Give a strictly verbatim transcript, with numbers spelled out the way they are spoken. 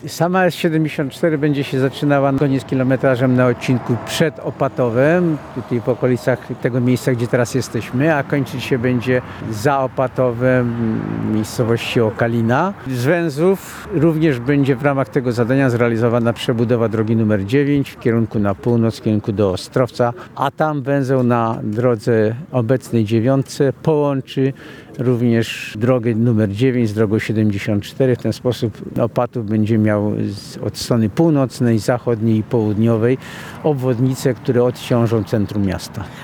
Sama S siedemdziesiąt cztery będzie się zaczynała koniec kilometrażem na odcinku przed Opatowem, tutaj w okolicach tego miejsca, gdzie teraz jesteśmy, a kończyć się będzie za Opatowem, miejscowości Okalina. Z węzłów również będzie w ramach tego zadania zrealizowana przebudowa drogi numer dziewięć w kierunku na północ, w kierunku do Ostrowca, a tam węzeł na drodze obecnej dziewiątce połączy również drogę numer dziewięć z drogą siedemdziesiąt cztery. W ten sposób Opatów będzie miał z, od strony północnej, zachodniej i południowej obwodnice, które odciążą centrum miasta.